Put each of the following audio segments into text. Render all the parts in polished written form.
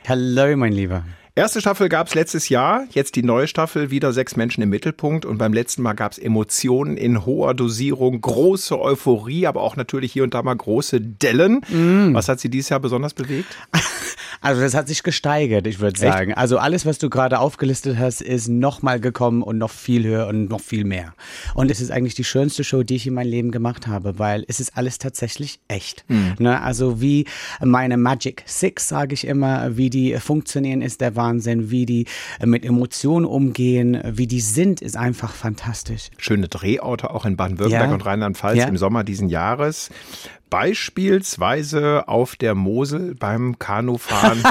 Hallo, mein Lieber. Erste Staffel gab es letztes Jahr, jetzt die neue Staffel, wieder 6 Menschen im Mittelpunkt. Und beim letzten Mal gab es Emotionen in hoher Dosierung, große Euphorie, aber auch natürlich hier und da mal große Dellen. Was hat Sie dieses Jahr besonders bewegt? Also das hat sich gesteigert, ich würde sagen. Also alles, was du gerade aufgelistet hast, ist nochmal gekommen und noch viel höher und noch viel mehr. Und es ist eigentlich die schönste Show, die ich in meinem Leben gemacht habe, weil es ist alles tatsächlich echt. Ne? Also wie meine Magic Six, sage ich immer, wie die funktionieren, ist der Wahnsinn. Wie die mit Emotionen umgehen, wie die sind, ist einfach fantastisch. Schöne Drehorte auch in Baden-Württemberg und Rheinland-Pfalz im Sommer diesen Jahres. Beispielsweise auf der Mosel beim Kanufahren.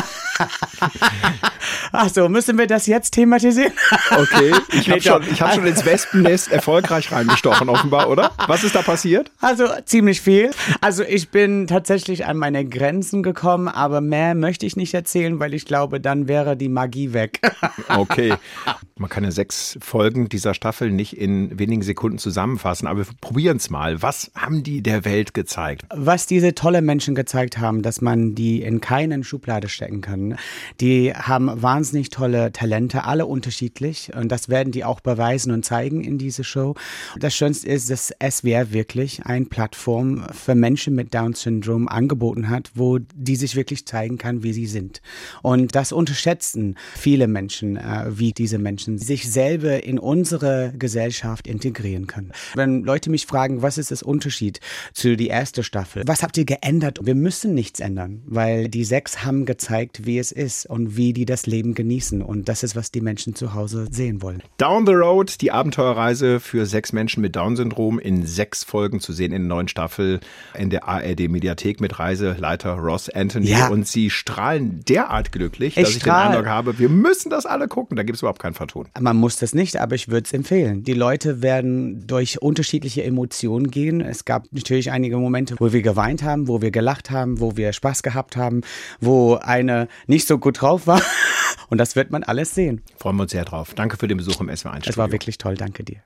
Ach so, müssen wir das jetzt thematisieren? Okay, ich hab schon ins Wespennest erfolgreich reingestochen offenbar, oder? Was ist da passiert? Also ziemlich viel. Also ich bin tatsächlich an meine Grenzen gekommen, aber mehr möchte ich nicht erzählen, weil ich glaube, dann wäre die Magie weg. Okay, man kann ja 6 Folgen dieser Staffel nicht in wenigen Sekunden zusammenfassen, aber wir probieren es mal. Was haben die der Welt gezeigt? Was diese tolle Menschen gezeigt haben, dass man die in keine Schublade stecken kann. Die haben wahnsinnig tolle Talente, alle unterschiedlich. Und das werden die auch beweisen und zeigen in dieser Show. Das Schönste ist, dass SWR wirklich eine Plattform für Menschen mit Down-Syndrom angeboten hat, wo die sich wirklich zeigen kann, wie sie sind. Und das unterschätzen viele Menschen, wie diese Menschen sich selber in unsere Gesellschaft integrieren können. Wenn Leute mich fragen, was ist das Unterschied zu der ersten Staffel? Was habt ihr geändert? Wir müssen nichts ändern, weil die 6 haben gezeigt, wie es ist und wie die das Leben genießen. Und das ist, was die Menschen zu Hause sehen wollen. Down the Road, die Abenteuerreise für 6 Menschen mit Down-Syndrom in 6 Folgen zu sehen in der neuen Staffel in der ARD-Mediathek mit Reiseleiter Ross Anthony. Ja. Und sie strahlen derart glücklich, dass ich den Eindruck habe, wir müssen das alle gucken. Da gibt es überhaupt kein Vertun. Man muss das nicht, aber ich würde es empfehlen. Die Leute werden durch unterschiedliche Emotionen gehen. Es gab natürlich einige Momente, wo wir geweint haben, wo wir gelacht haben, wo wir Spaß gehabt haben, wo eine nicht so gut drauf war. Und das wird man alles sehen. Freuen wir uns sehr drauf. Danke für den Besuch im SWR1 Studio. Es war wirklich toll. Danke dir.